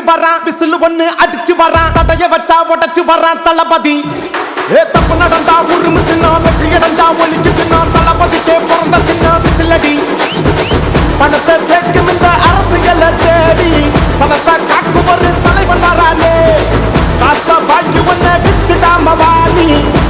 வரான் விசில் ஒண்ணு அடிச்சு வரான் தடைய வச்சா உடைச்சு வரான் தளபதி ஏ தப்பு நடந்தா உருமு சின்ன வெற்றி அடைஞ்சா ஒலிக்கு சின்ன தளபதிக்கே பிறந்த சின்ன விசிலடி பணத்தை